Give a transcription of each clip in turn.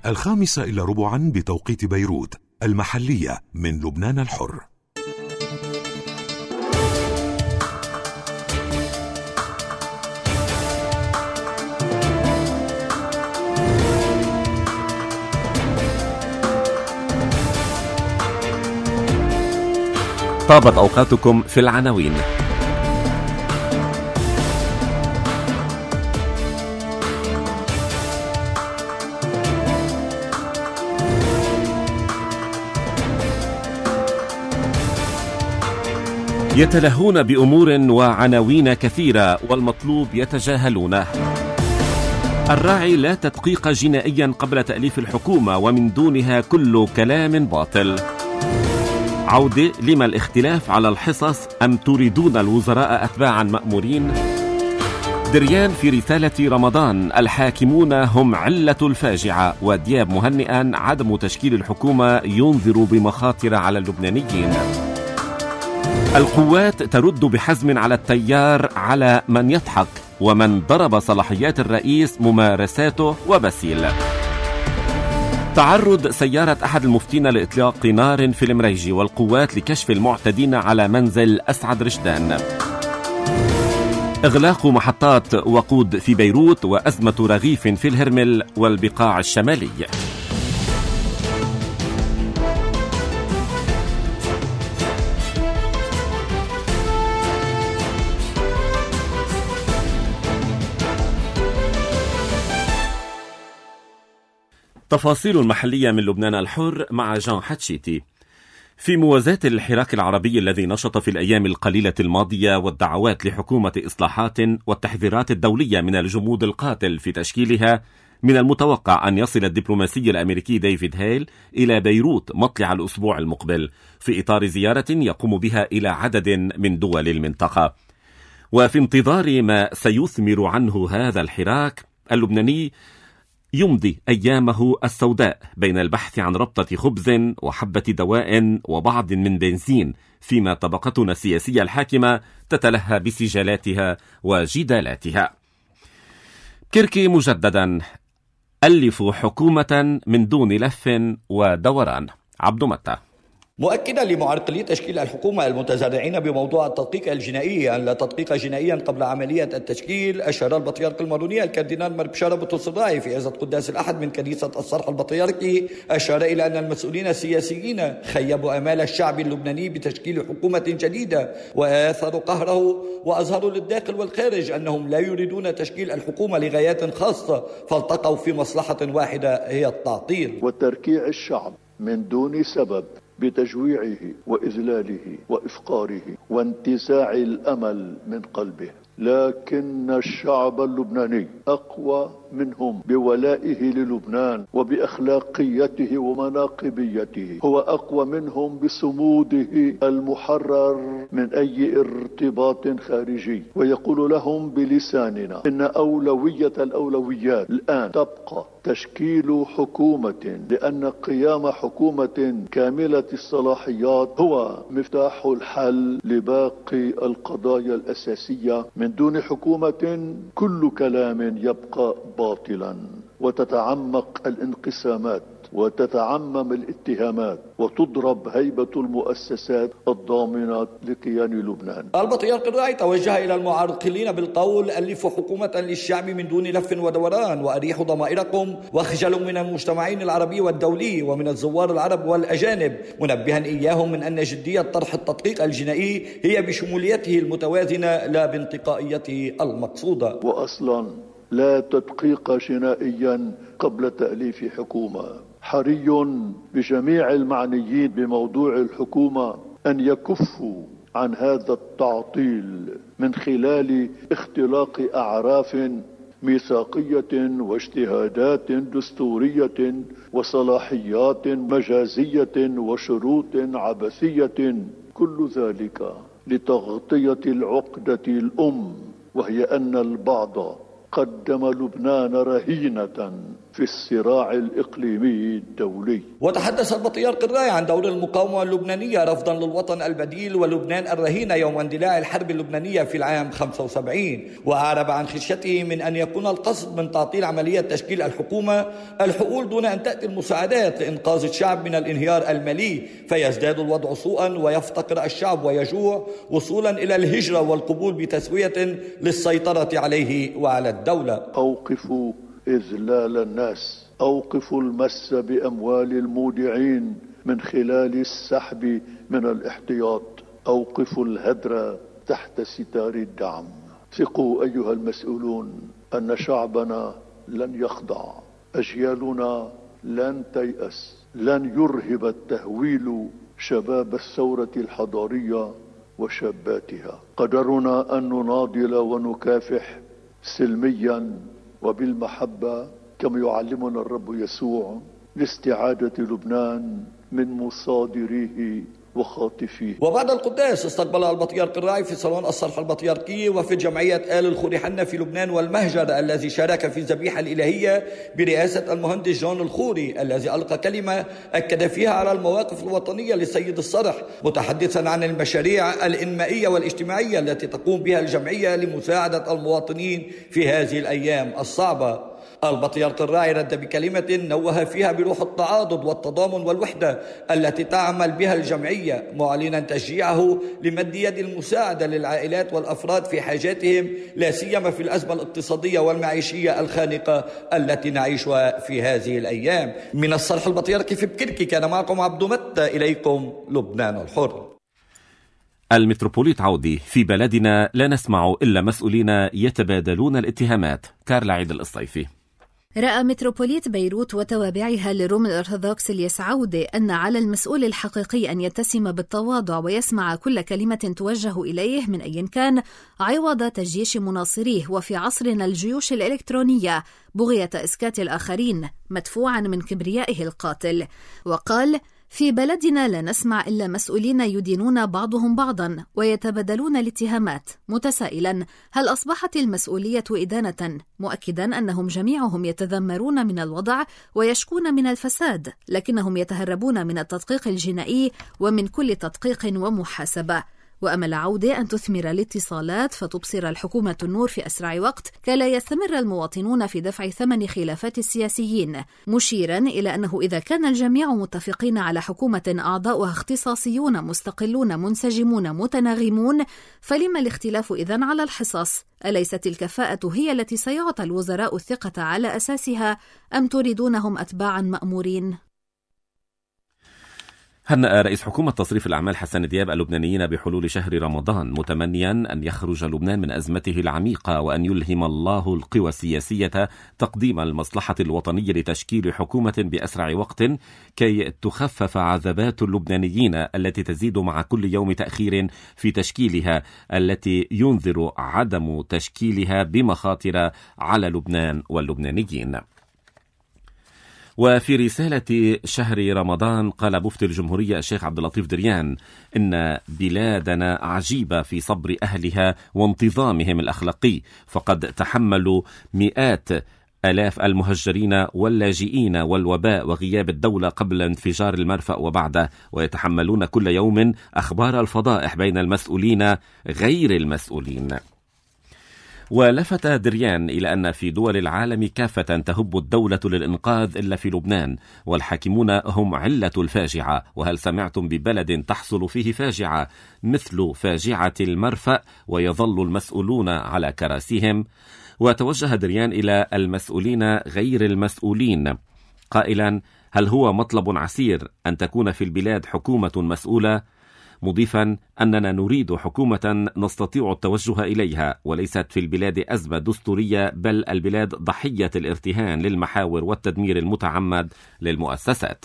5:15 بتوقيت بيروت المحلية من لبنان الحر. طابت أوقاتكم في العناوين. يتلهون بأمور وعناوين كثيرة والمطلوب يتجاهلونه. الراعي لا تدقيق جنائيا قبل تأليف الحكومة ومن دونها كل كلام باطل. عودة لما الاختلاف على الحصص أم تريدون الوزراء أتباعا مأمورين؟ دريان في رسالة رمضان: الحاكمون هم علة الفاجعة. ودياب مهنئا: عدم تشكيل الحكومة ينذر بمخاطر على اللبنانيين. القوات ترد بحزم على التيار على من يضحك، ومن ضرب صلاحيات الرئيس ممارساته وبسيل. تعرض سيارة أحد المفتين لإطلاق نار في المريجي، والقوات لكشف المعتدين على منزل أسعد رشدان. إغلاق محطات وقود في بيروت، وأزمة رغيف في الهرمل والبقاع الشمالي. تفاصيل محلية من لبنان الحر مع جان حتشيتي. في موازاة الحراك العربي الذي نشط في الأيام القليلة الماضية والدعوات لحكومة إصلاحات والتحذيرات الدولية من الجمود القاتل في تشكيلها، من المتوقع أن يصل الدبلوماسي الأمريكي ديفيد هيل إلى بيروت مطلع الأسبوع المقبل في إطار زيارة يقوم بها إلى عدد من دول المنطقة. وفي انتظار ما سيثمر عنه هذا الحراك، اللبناني يمضي أيامه السوداء بين البحث عن ربطة خبز وحبة دواء وبعض من بنزين، فيما طبقتنا السياسية الحاكمة تتلهى بسجالاتها وجدالاتها. كركي مجددا: ألفوا حكومة من دون لف ودوران. عبد متى. مؤكدا لمعرقلي تشكيل الحكومة المتزرعين بموضوع التدقيق الجنائي أن لا تدقيق جنائيا قبل عملية التشكيل، أشار البطريرك الماروني الكاردينال مربشارة بطرس في عزة قداس الأحد من كنيسة الصرح البطريركي، أشار إلى أن المسؤولين السياسيين خيبوا آمال الشعب اللبناني بتشكيل حكومة جديدة وآثروا قهره، وأظهروا للداخل والخارج أنهم لا يريدون تشكيل الحكومة لغايات خاصة، فالتقوا في مصلحة واحدة هي التعطيل وتركيع الشعب من دون سبب بتجويعه وإذلاله وإفقاره وانتزاع الأمل من قلبه. لكن الشعب اللبناني أقوى منهم بولائه للبنان وبأخلاقيته ومناقبيته، هو أقوى منهم بصموده المحرر من أي ارتباط خارجي، ويقول لهم بلساننا إن أولوية الأولويات الآن تبقى تشكيل حكومة، لأن قيام حكومة كاملة الصلاحيات هو مفتاح الحل لباقي القضايا الأساسية. من دون حكومة كل كلام يبقى باطلا، وتتعمق الانقسامات وتتعمم الاتهامات وتضرب هيبة المؤسسات الضامنة لكيان لبنان. البطريرك الراعي توجه إلى المعارضين بالقول: ألفوا حكومة للشعب من دون لف ودوران، وأريحوا ضمائركم، واخجلوا من المجتمعين العربي والدولي ومن الزوار العرب والأجانب، منبها إياهم من أن جدية طرح التدقيق الجنائي هي بشموليته المتوازنة لا بانتقائيته المقصودة. وأصلا لا تدقيق جنائيا قبل تأليف حكومة. حري بجميع المعنيين بموضوع الحكومة أن يكفوا عن هذا التعطيل من خلال اختلاق أعراف ميثاقية واجتهادات دستورية وصلاحيات مجازية وشروط عبثية، كل ذلك لتغطية العقدة الأم، وهي أن البعض قدم لبنان رهينة في الصراع الإقليمي الدولي. وتحدث البطريرك الراعي عن دور المقاومة اللبنانية رفضا للوطن البديل ولبنان الرهينة يوم اندلاع الحرب اللبنانية في العام 75، وأعرب عن خشيته من أن يكون القصد من تعطيل عملية تشكيل الحكومة الحقول دون أن تأتي المساعدات لإنقاذ الشعب من الانهيار المالي، فيزداد الوضع سوءا ويفتقر الشعب ويجوع وصولا إلى الهجرة والقبول بتسوية للسيطرة عليه وعلى الدولة. أوقفوا إذلال الناس، أوقفوا المس بأموال المودعين من خلال السحب من الاحتياط، أوقفوا الهدر تحت ستار الدعم. ثقوا أيها المسؤولون أن شعبنا لن يخضع، أجيالنا لن تيأس، لن يرهب التهويل شباب الثورة الحضارية وشاباتها. قدرنا أن نناضل ونكافح سلميا وبالمحبة كما يعلمنا الرب يسوع لاستعادة لبنان من مصادريه وخاطفيه. وبعد القداس استقبل البطريرك الراعي في صالون الصرح البطريركي وفد جمعية آل الخوري حنا في لبنان والمهجر الذي شارك في الذبيحة الإلهية برئاسة المهندس جون الخوري، الذي ألقى كلمة أكد فيها على المواقف الوطنية للسيد الصرح، متحدثا عن المشاريع الإنمائية والاجتماعية التي تقوم بها الجمعية لمساعدة المواطنين في هذه الأيام الصعبة. البطريرك الراعي رد بكلمة نوه فيها بروح التعاضد والتضامن والوحدة التي تعمل بها الجمعية، معلنا تشجيعه لمد يد المساعدة للعائلات والأفراد في حاجاتهم، لا سيما في الأزمة الاقتصادية والمعيشية الخانقة التي نعيشها في هذه الأيام. من الصرح البطريركي في بكركي كان معكم عبد متى، إليكم لبنان الحر. المتروبوليت عودي: في بلدنا لا نسمع إلا مسؤولين يتبادلون الاتهامات. كارلا عيد الصيفي. رأى متروبوليت بيروت وتوابعها للروم الأرثوذكس الياس عودة أن على المسؤول الحقيقي أن يتسم بالتواضع ويسمع كل كلمة توجه إليه من أي كان عوض تجيش مناصريه، وفي عصرنا الجيوش الإلكترونية بغية إسكات الآخرين مدفوعا من كبريائه القاتل. وقال: في بلدنا لا نسمع إلا مسؤولين يدينون بعضهم بعضا ويتبادلون الاتهامات، متسائلا هل أصبحت المسؤولية إدانة، مؤكدا أنهم جميعهم يتذمرون من الوضع ويشكون من الفساد، لكنهم يتهربون من التدقيق الجنائي ومن كل تدقيق ومحاسبة. وأمل عودة أن تثمر الاتصالات فتبصر الحكومة النور في أسرع وقت كي لا يستمر المواطنون في دفع ثمن خلافات السياسيين، مشيرا إلى أنه إذا كان الجميع متفقين على حكومة أعضاؤها اختصاصيون مستقلون منسجمون متناغمون، فلما الاختلاف إذن على الحصص؟ أليست الكفاءة هي التي سيعطى الوزراء الثقة على أساسها، أم تريدونهم أتباعا مأمورين؟ هنأ رئيس حكومة تصريف الأعمال حسن دياب اللبنانيين بحلول شهر رمضان، متمنيا أن يخرج لبنان من أزمته العميقة وأن يلهم الله القوى السياسية تقديم المصلحة الوطنية لتشكيل حكومة بأسرع وقت كي تخفف عذابات اللبنانيين التي تزيد مع كل يوم تأخير في تشكيلها، التي ينذر عدم تشكيلها بمخاطر على لبنان واللبنانيين. وفي رسالة شهر رمضان قال مفتي الجمهورية الشيخ عبد اللطيف دريان إن بلادنا عجيبة في صبر أهلها وانتظامهم الأخلاقي، فقد تحملوا مئات آلاف المهجرين واللاجئين والوباء وغياب الدولة قبل انفجار المرفأ وبعده، ويتحملون كل يوم أخبار الفضائح بين المسؤولين غير المسؤولين. ولفت دريان إلى أن في دول العالم كافة تهب الدولة للإنقاذ إلا في لبنان، والحاكمون هم علة الفاجعة. وهل سمعتم ببلد تحصل فيه فاجعة مثل فاجعة المرفأ ويظل المسؤولون على كراسيهم؟ وتوجه دريان إلى المسؤولين غير المسؤولين قائلا: هل هو مطلب عسير أن تكون في البلاد حكومة مسؤولة؟ مضيفا أننا نريد حكومة نستطيع التوجه إليها، وليست في البلاد أزمة دستورية، بل البلاد ضحية الارتهان للمحاور والتدمير المتعمد للمؤسسات.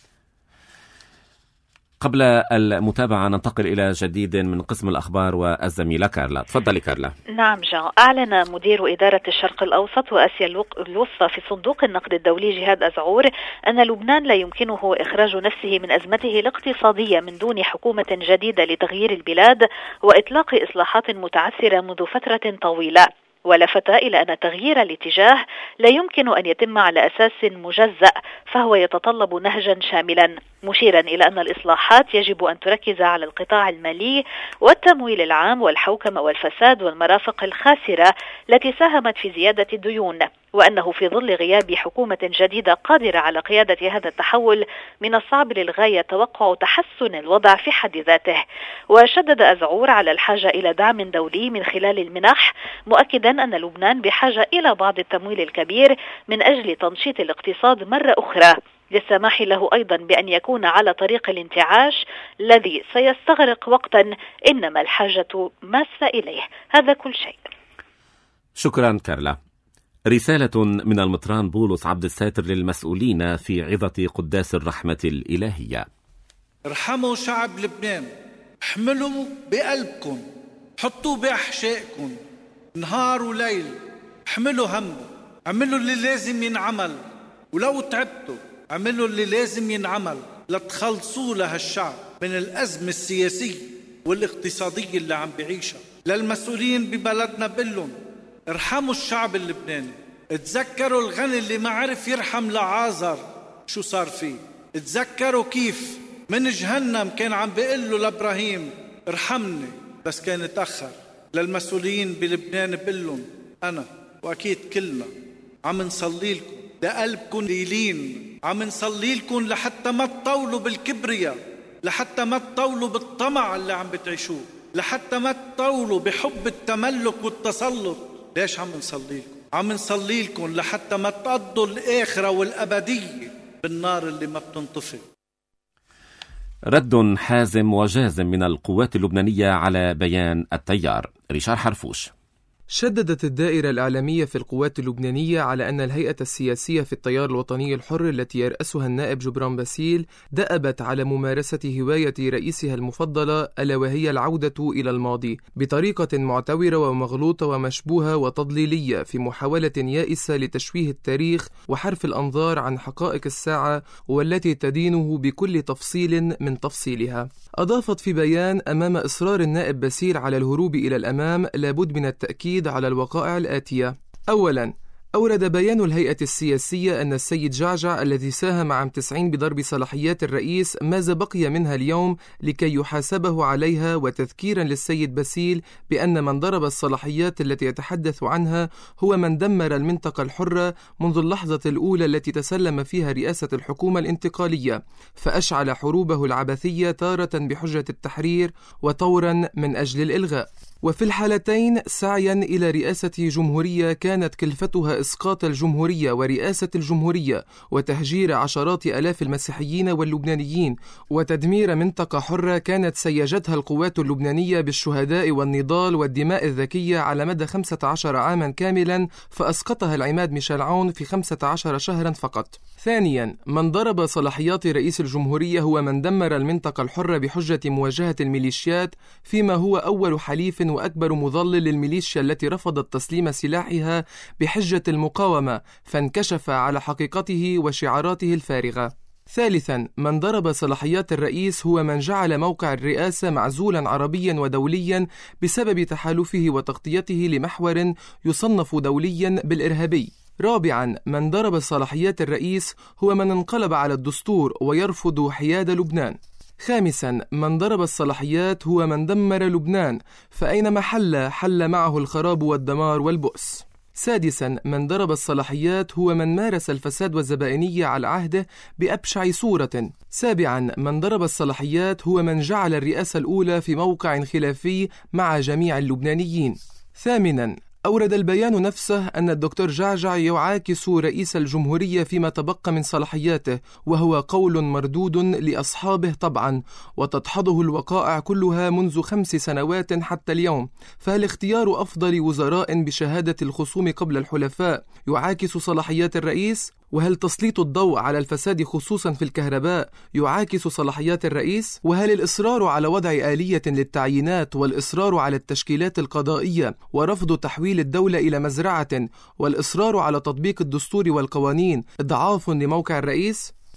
قبل المتابعة ننتقل إلى جديد من قسم الأخبار والزميلة كارلا. تفضلي كارلا. نعم جان. أعلن مدير إدارة الشرق الأوسط وآسيا الوسطى في صندوق النقد الدولي جهاد أزعور أن لبنان لا يمكنه إخراج نفسه من أزمته الاقتصادية من دون حكومة جديدة لتغيير البلاد وإطلاق إصلاحات متعثرة منذ فترة طويلة. ولفت إلى أن تغيير الاتجاه لا يمكن أن يتم على أساس مجزأ، فهو يتطلب نهجا شاملا، مشيرا إلى أن الإصلاحات يجب أن تركز على القطاع المالي والتمويل العام والحوكمة والفساد والمرافق الخاسرة التي ساهمت في زيادة الديون، وأنه في ظل غياب حكومة جديدة قادرة على قيادة هذا التحول من الصعب للغاية توقع تحسن الوضع في حد ذاته. وشدد أزعور على الحاجة إلى دعم دولي من خلال المنح، مؤكدا أن لبنان بحاجة إلى بعض التمويل الكبير من أجل تنشيط الاقتصاد مرة أخرى، للسماح له أيضا بأن يكون على طريق الانتعاش الذي سيستغرق وقتا إنما الحاجة ماسة إليه. هذا كل شيء. شكرا كارلا. رسالة من المطران بولس عبد الساتر للمسؤولين في عظة قداس الرحمة الإلهية. ارحموا شعب لبنان، احملوا بقلبكم، حطوا بأحشائكم نهار وليل، احملوا همه، اعملوا اللي لازم ينعمل، ولو تعبتوا اعملوا اللي لازم ينعمل لتخلصوا لهالشعب من الأزمة السياسية والاقتصادية اللي عم بعيشها. للمسؤولين ببلدنا بقلن ارحموا الشعب اللبناني، اتذكروا الغني اللي ما عرف يرحم لعازر شو صار فيه، اتذكروا كيف من جهنم كان عم بيقله لإبراهيم ارحمني بس كان تأخر. للمسؤولين بلبنان بقلن أنا وأكيد كلنا عم نصلي لكم لقلبكم ليلين، عم نصلي لكم لحتى ما تطولوا بالكبرياء، لحتى ما تطولوا بالطمع اللي عم بتعيشوه، لحتى ما تطولوا بحب التملك والتسلط. ليش عم نصلي لكم؟ عم نصلي لكم لحتى ما تقضوا الآخرة والأبدية بالنار اللي ما بتنطفئ. رد حازم وجازم من القوات اللبنانية على بيان التيار. ريشار حرفوش. شددت الدائرة الإعلامية في القوات اللبنانية على أن الهيئة السياسية في التيار الوطني الحر التي يرأسها النائب جبران باسيل دأبت على ممارسة هواية رئيسها المفضلة، ألا وهي العودة إلى الماضي بطريقة معتورة ومغلوطة ومشبوهة وتضليلية، في محاولة يائسة لتشويه التاريخ وحرف الأنظار عن حقائق الساعة والتي تدينه بكل تفصيل من تفصيلها. أضافت في بيان: أمام إصرار النائب باسيل على الهروب إلى الأمام لابد من التأكيد على الوقائع الآتية. أولاً، أورد بيان الهيئة السياسية أن السيد جعجع الذي ساهم عام 90 بضرب صلاحيات الرئيس ماذا بقي منها اليوم لكي يحاسبه عليها، وتذكيرا للسيد باسيل بأن من ضرب الصلاحيات التي يتحدث عنها هو من دمر المنطقة الحرة منذ اللحظة الأولى التي تسلم فيها رئاسة الحكومة الانتقالية، فأشعل حروبه العبثية تارة بحجة التحرير وطورا من أجل الإلغاء. وفي الحالتين سعيا إلى رئاسة جمهورية كانت كلفتها إسقاط الجمهورية ورئاسة الجمهورية وتهجير عشرات آلاف المسيحيين واللبنانيين وتدمير منطقة حرة كانت سيجتها القوات اللبنانية بالشهداء والنضال والدماء الذكية على مدى 15 عاما كاملا، فأسقطها العماد ميشيل عون في 15 شهرا فقط. ثانيا، من ضرب صلاحيات رئيس الجمهورية هو من دمر المنطقة الحرة بحجة مواجهة الميليشيات، فيما هو أول حليف وأكبر مضلل للميليشيا التي رفضت تسليم سلاحها بحجة المقاومة، فانكشف على حقيقته وشعاراته الفارغة. ثالثا، من ضرب صلاحيات الرئيس هو من جعل موقع الرئاسة معزولا عربيا ودوليا بسبب تحالفه وتغطيته لمحور يصنف دوليا بالإرهابي. رابعا، من ضرب صلاحيات الرئيس هو من انقلب على الدستور ويرفض حياد لبنان. خامسا، من ضرب الصلاحيات هو من دمر لبنان، فأينما حل معه الخراب والدمار والبؤس. سادسا، من ضرب الصلاحيات هو من مارس الفساد والزبائنية على عهده بأبشع صورة. سابعا، من ضرب الصلاحيات هو من جعل الرئاسة الأولى في موقع خلافي مع جميع اللبنانيين. ثامنا، أورد البيان نفسه أن الدكتور جعجع يعاكس رئيس الجمهورية فيما تبقى من صلاحياته، وهو قول مردود لأصحابه طبعا، وتدحضه الوقائع كلها منذ 5 سنوات حتى اليوم. فهل اختيار أفضل وزراء بشهادة الخصوم قبل الحلفاء يعاكس صلاحيات الرئيس؟ وهل تسليط الضوء على الفساد خصوصا في الكهرباء يعاكس صلاحيات الرئيس؟ وهل الإصرار على وضع آلية للتعيينات والإصرار على التشكيلات القضائية ورفض تحويل الدولة إلى مزرعة والإصرار على تطبيق الدستور والقوانين إضعاف لموقع الرئيس؟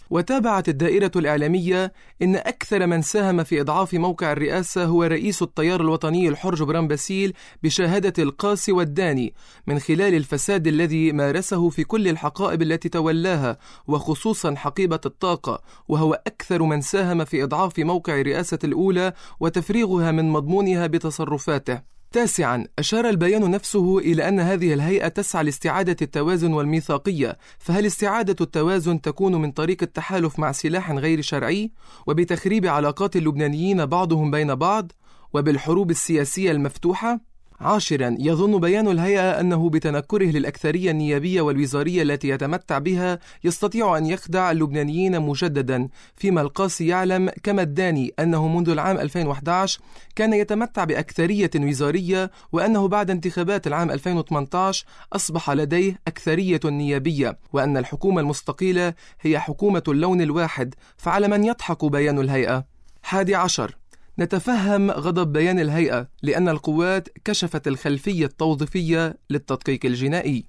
وتابعت الدائرة الإعلامية إن أكثر من ساهم في إضعاف موقع الرئاسة هو رئيس التيار الوطني الحر جبران باسيل بشهادة القاس والداني من خلال الفساد الذي مارسه في كل الحقائب التي تولاها، وخصوصا حقيبة الطاقة، وهو أكثر من ساهم في إضعاف موقع الرئاسة الأولى وتفريغها من مضمونها بتصرفاته. تاسعا، أشار البيان نفسه إلى أن هذه الهيئة تسعى لاستعادة التوازن والميثاقية، فهل استعادة التوازن تكون من طريق التحالف مع سلاح غير شرعي وبتخريب علاقات اللبنانيين بعضهم بين بعض وبالحروب السياسية المفتوحة؟ عاشرا، يظن بيان الهيئة أنه بتنكره للأكثرية النيابية والوزارية التي يتمتع بها يستطيع أن يخدع اللبنانيين مجددا، فيما القاسي يعلم كما الداني أنه منذ العام 2011 كان يتمتع بأكثرية وزارية، وأنه بعد انتخابات العام 2018 أصبح لديه أكثرية نيابية، وأن الحكومة المستقيلة هي حكومة اللون الواحد، فعلى من يضحك بيان الهيئة. 11، نتفهم غضب بيان الهيئة لأن القوات كشفت الخلفية التوظيفية للتدقيق الجنائي.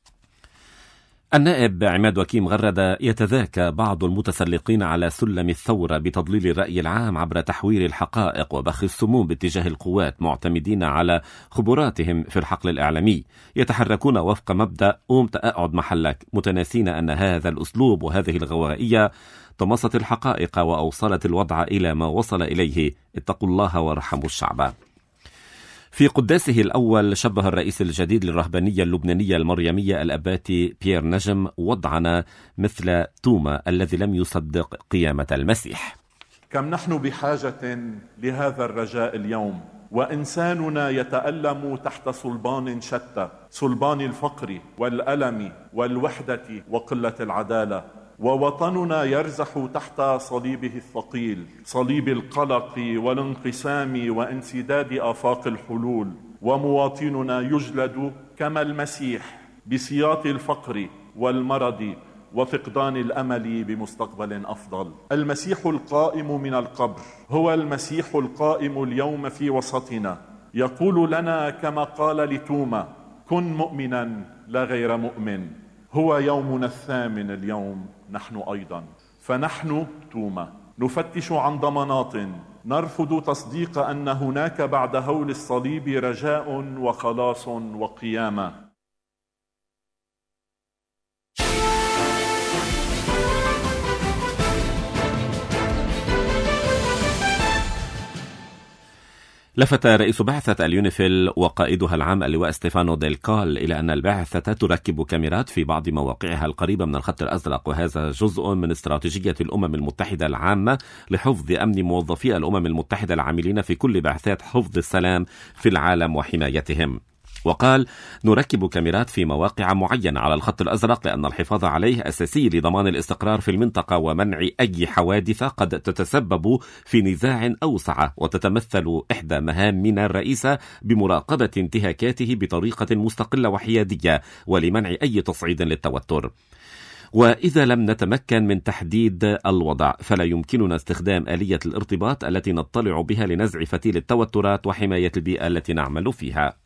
النائب عماد وكيم غردة يتذاكى بعض المتسلقين على سلم الثورة بتضليل الرأي العام عبر تحوير الحقائق وبخ السموم باتجاه القوات، معتمدين على خبراتهم في الحقل الإعلامي، يتحركون وفق مبدأ قوم تقعد محلك، متناسين أن هذا الأسلوب وهذه الغوائية طمست الحقائق وأوصلت الوضع إلى ما وصل إليه. اتقوا الله وارحموا الشعب. في قداسه الأول شبه الرئيس الجديد للرهبانية اللبنانية المريمية الأباتي بيير نجم وضعنا مثل توما الذي لم يصدق قيامة المسيح. كم نحن بحاجة لهذا الرجاء اليوم، وإنساننا يتألم تحت صلبان شتى، صلبان الفقر والألم والوحدة وقلة العدالة، ووطننا يرزح تحت صليبه الثقيل، صليب القلق والانقسام وانسداد آفاق الحلول، ومواطننا يجلد كما المسيح بسياط الفقر والمرض وفقدان الأمل بمستقبل أفضل. المسيح القائم من القبر هو المسيح القائم اليوم في وسطنا، يقول لنا كما قال لتوما: كن مؤمنا لا غير مؤمن. هو يومنا الثامن اليوم نحن أيضا، فنحن توما نفتش عن ضمانات، نرفض تصديق أن هناك بعد هول الصليب رجاء وخلاص وقيامة. لفت رئيس بعثة اليونيفيل وقائدها العام اللواء ستيفانو ديل كال إلى أن البعثة تركب كاميرات في بعض مواقعها القريبة من الخط الأزرق، وهذا جزء من استراتيجية الأمم المتحدة العامة لحفظ أمن موظفي الأمم المتحدة العاملين في كل بعثات حفظ السلام في العالم وحمايتهم. وقال: نركب كاميرات في مواقع معينة على الخط الأزرق لأن الحفاظ عليه أساسي لضمان الاستقرار في المنطقة ومنع أي حوادث قد تتسبب في نزاع أوسع، وتتمثل إحدى مهامنا الرئيسة بمراقبة انتهاكاته بطريقة مستقلة وحيادية ولمنع أي تصعيد للتوتر. وإذا لم نتمكن من تحديد الوضع فلا يمكننا استخدام آلية الارتباط التي نطلع بها لنزع فتيل التوترات وحماية البيئة التي نعمل فيها.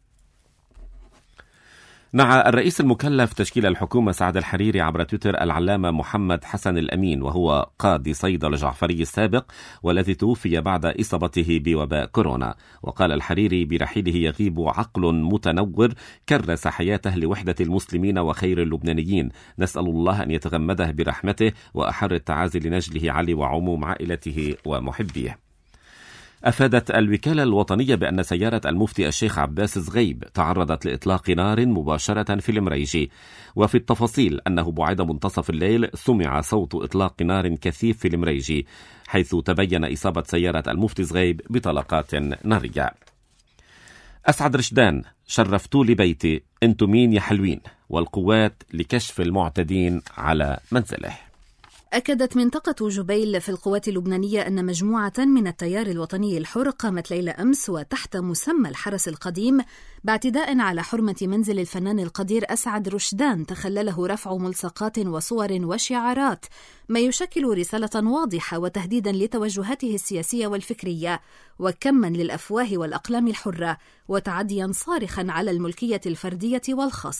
نعى الرئيس المكلف تشكيل الحكومة سعد الحريري عبر تويتر العلامة محمد حسن الأمين، وهو قاضي صيدل جعفري السابق والذي توفي بعد إصابته بوباء كورونا. وقال الحريري: برحيله يغيب عقل متنور كرس حياته لوحدة المسلمين وخير اللبنانيين، نسأل الله أن يتغمده برحمته، وأحر التعازي لنجله علي وعموم عائلته ومحبيه. أفادت الوكالة الوطنية بأن سيارة المفتي الشيخ عباس زغيب تعرضت لإطلاق نار مباشرة في المريجي، وفي التفاصيل أنه بعد منتصف الليل سمع صوت إطلاق نار كثيف في المريجي، حيث تبين إصابة سيارة المفتي زغيب بطلقات نارية. أسعد رشدان: شرفتوا لي بيتي، أنتم مين يا حلوين، والقوات لكشف المعتدين على منزله. أكدت منطقة جبيل في القوات اللبنانية أن مجموعة من التيار الوطني الحر قامت ليلة أمس وتحت مسمى الحرس القديم باعتداء على حرمة منزل الفنان القدير أسعد رشدان تخلله رفع ملصقات وصور وشعارات، ما يشكل رسالة واضحة وتهديدا لتوجهاته السياسية والفكرية، وكما للأفواه والأقلام الحرة، وتعديا صارخا على الملكية الفردية والخاصة.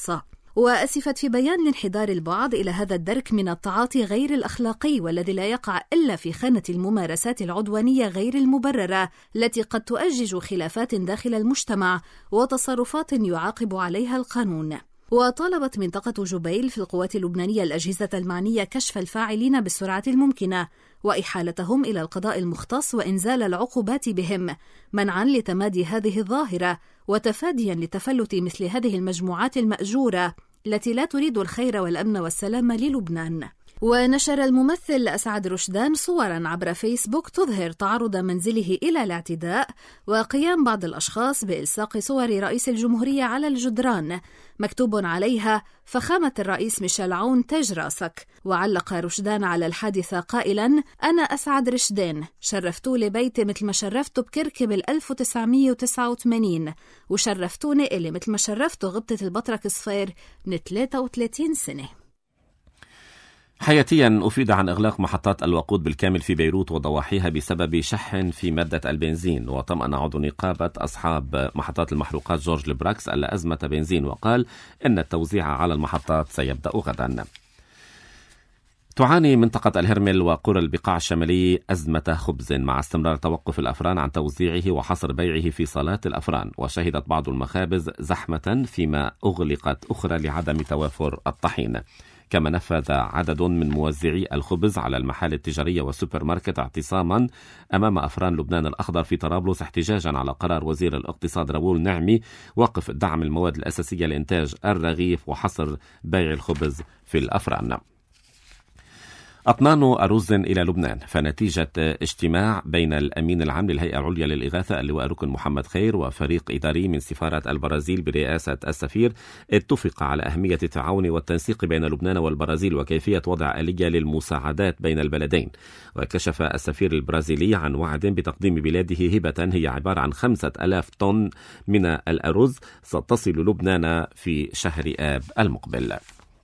وأسفت في بيان لانحدار البعض إلى هذا الدرك من التعاطي غير الأخلاقي والذي لا يقع إلا في خانة الممارسات العدوانية غير المبررة التي قد تؤجج خلافات داخل المجتمع وتصرفات يعاقب عليها القانون. وطالبت منطقة جبيل في القوات اللبنانية الأجهزة المعنية كشف الفاعلين بالسرعة الممكنة وإحالتهم إلى القضاء المختص وإنزال العقوبات بهم منعا لتمادي هذه الظاهرة وتفاديا لتفلت مثل هذه المجموعات المأجورة التي لا تريد الخير والأمن والسلام للبنان. ونشر الممثل أسعد رشدان صورا عبر فيسبوك تظهر تعرض منزله إلى الاعتداء وقيام بعض الأشخاص بإلصاق صور رئيس الجمهورية على الجدران مكتوب عليها فخامة الرئيس ميشيل عون تاج راسك. وعلق رشدان على الحادثة قائلا: أنا أسعد رشدان، شرفتوا لي بيتي مثل ما شرفتوا بكركب 1989 وشرفتوني إلي مثل ما شرفتوا غبطة البطرك صفير من 33 سنة. حياتيا أفيد عن إغلاق محطات الوقود بالكامل في بيروت وضواحيها بسبب شح في مادة البنزين. وطمأن عضو نقابة أصحاب محطات المحروقات جورج البراكس أن أزمة بنزين، وقال إن التوزيع على المحطات سيبدأ غدا. تعاني منطقة الهرمل وقرى البقاع الشمالي أزمة خبز مع استمرار توقف الأفران عن توزيعه وحصر بيعه في صالات الأفران. وشهدت بعض المخابز زحمة فيما أغلقت أخرى لعدم توافر الطحين. كما نفذ عدد من موزعي الخبز على المحال التجارية والسوبر ماركت اعتصاما أمام أفران لبنان الأخضر في طرابلس احتجاجا على قرار وزير الاقتصاد راؤول نعمي وقف دعم المواد الأساسية لإنتاج الرغيف وحصر بيع الخبز في الأفران. أطنان أرز إلى لبنان. فنتيجة اجتماع بين الأمين العام للهيئة العليا للإغاثة اللواء ركن محمد خير وفريق إداري من سفارة البرازيل برئاسة السفير اتفق على أهمية التعاون والتنسيق بين لبنان والبرازيل وكيفية وضع آلية للمساعدات بين البلدين. وكشف السفير البرازيلي عن وعد بتقديم بلاده هبة هي عبارة عن 5000 طن من الأرز ستصل لبنان في شهر آب المقبل.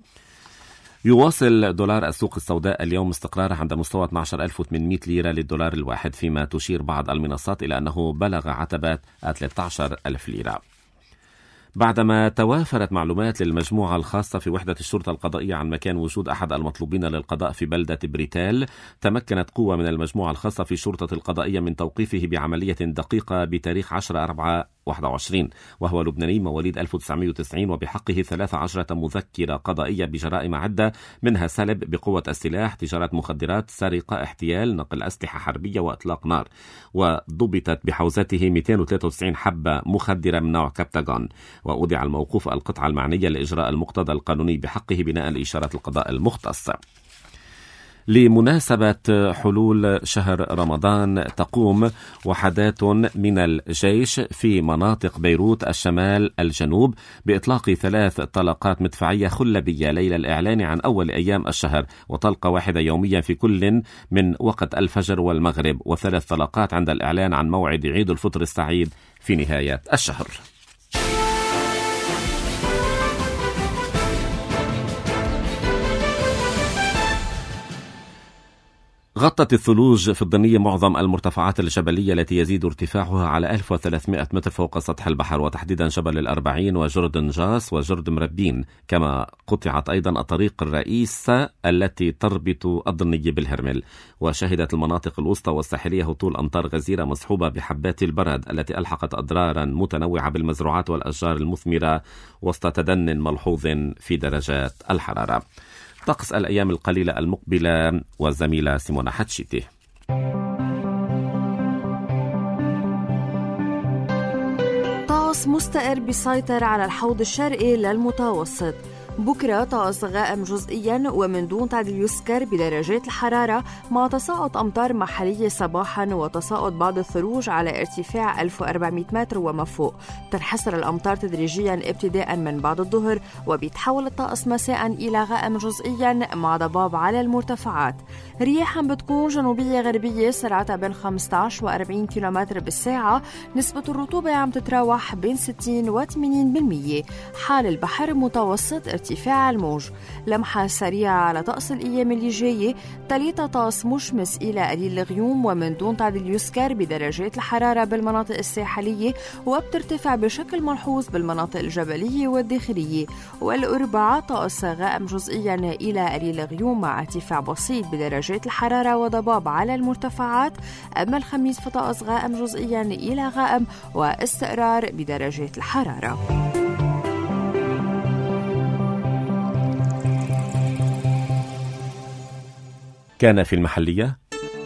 يواصل دولار السوق السوداء اليوم استقراره عند مستوى 12,800 ليرة للدولار الواحد، فيما تشير بعض المنصات إلى أنه بلغ عتبة 13,000 ليرة. بعدما توافرت معلومات للمجموعة الخاصة في وحدة الشرطة القضائية عن مكان وجود أحد المطلوبين للقضاء في بلدة بريتال، تمكنت قوة من المجموعة الخاصة في الشرطة القضائية من توقيفه بعملية دقيقة بتاريخ 10/4/21، وهو لبناني مواليد 1990 وبحقه 13 مذكرة قضائية بجرائم عدة، منها سلب بقوة السلاح، تجارة مخدرات، سرقة، احتيال، نقل أسلحة حربية وإطلاق نار. وضبطت بحوزته 293 حبة مخدرة من نوع كابتاغون. وأودع الموقوف القطعة المعنية لإجراء المقتضى القانوني بحقه بناء لإشارة القضاء المختص. لمناسبة حلول شهر رمضان تقوم وحدات من الجيش في مناطق بيروت الشمال الجنوب بإطلاق 3 طلقات مدفعية خلبية ليلة الإعلان عن أول أيام الشهر، وطلقة واحدة يوميا في كل من وقت الفجر والمغرب، و3 طلقات عند الإعلان عن موعد عيد الفطر السعيد في نهاية الشهر. غطت الثلوج في الضنية معظم المرتفعات الجبلية التي يزيد ارتفاعها على 1300 متر فوق سطح البحر، وتحديدا جبل الأربعين وجرد نجاس وجرد مربين. كما قطعت أيضا الطريق الرئيسة التي تربط الضنية بالهرمل. وشهدت المناطق الوسطى والساحلية هطول أمطار غزيرة مصحوبة بحبات البرد التي ألحقت أضرارا متنوعة بالمزروعات والأشجار المثمرة وسط تدن ملحوظ في درجات الحرارة. طقس الأيام القليلة المقبلة والزميلة سيمونا حتشيتي. طقس مستقر بيسيطر على الحوض الشرقي للمتوسط. بكرة طقس غائم جزئيا ومن دون تعديل يسكر بدرجات الحرارة، مع تساقط أمطار محلية صباحا وتساقط بعض الثلوج على ارتفاع 1400 متر وما فوق. تنحسر الأمطار تدريجيا ابتداء من بعد الظهر، وبيتحول الطقس مساء إلى غائم جزئيا مع ضباب على المرتفعات. رياح بتكون جنوبية غربية سرعتها بين 15 و 40 كيلومتر بالساعة. نسبة الرطوبة عم تتراوح بين 60 و 80%. حال البحر متوسط، ارتفاع الموج. لمحة سريعة على طقس الأيام اللي جاية: 3 طقس مشمس إلى قليل الغيوم ومن دون تعديل يذكر بدرجات الحرارة بالمناطق الساحلية، وبترتفع بشكل ملحوظ بالمناطق الجبلية والداخلية. والأربعاء طقس غائم جزئيا إلى قليل الغيوم مع ارتفاع بسيط بدرجات الحرارة وضباب على المرتفعات. أما الخميس فطقس غائم جزئيا إلى غائم واستقرار بدرجات الحرارة. كان في المحلية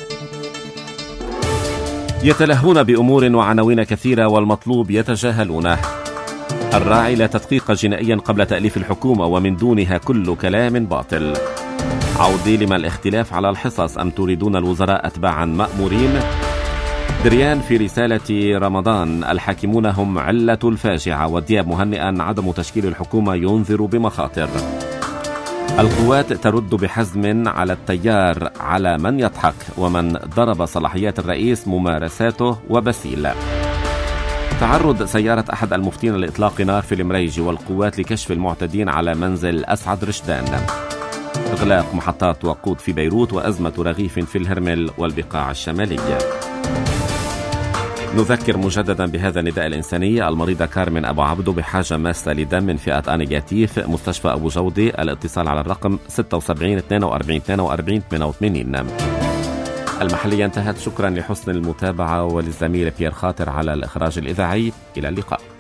يتلهون بأمور وعناوين كثيرة والمطلوب يتجاهلونه. الراعي لا تدقيق جنائيا قبل تأليف الحكومة ومن دونها كل كلام باطل. عودي لما الاختلاف على الحصص أم تريدون الوزراء أتباعا مأمورين؟ دريان في رسالة رمضان: الحاكمون هم علة الفاجعة. ودياب مهنئا: عدم تشكيل الحكومة ينذر بمخاطر. القوات ترد بحزم على التيار على من يضحك ومن ضرب صلاحيات الرئيس ممارساته وبسيل. تعرض سيارة أحد المفتين لإطلاق نار في المريج والقوات لكشف المعتدين على منزل أسعد رشدان. إغلاق محطات وقود في بيروت وأزمة رغيف في الهرمل والبقاع الشمالية. نذكر مجددا بهذا النداء الإنساني: المريضة كارمن أبو عبدو بحاجة ماسة لدم من فئة نيجاتيف، مستشفى أبو جودي. الاتصال على الرقم 76 42 42 88. المحلية انتهت. شكرا لحسن المتابعة وللزميل بيير خاطر على الإخراج الإذاعي. إلى اللقاء.